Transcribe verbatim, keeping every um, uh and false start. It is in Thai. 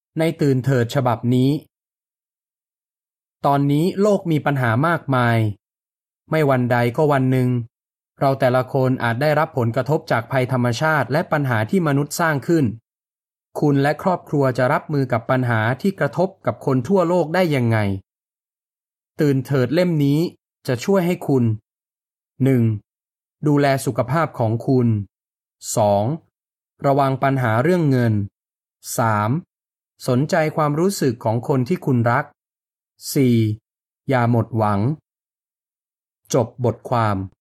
ในตื่นเถิดฉบับนี้ตอนนี้โลกมีปัญหามากมายไม่วันใดก็วันหนึ่งเราแต่ละคนอาจได้รับผลกระทบจากภัยธรรมชาติและปัญหาที่มนุษย์สร้างขึ้นคุณและครอบครัวจะรับมือกับปัญหาที่กระทบกับคนทั่วโลกได้ยังไงตื่นเถิดเล่มนี้จะช่วยให้คุณ หนึ่ง. ดูแลสุขภาพของคุณ สอง. ระวังปัญหาเรื่องเงิน สาม. สนใจความรู้สึกของคนที่คุณรัก สี่. อย่าหมดหวังจบบทความ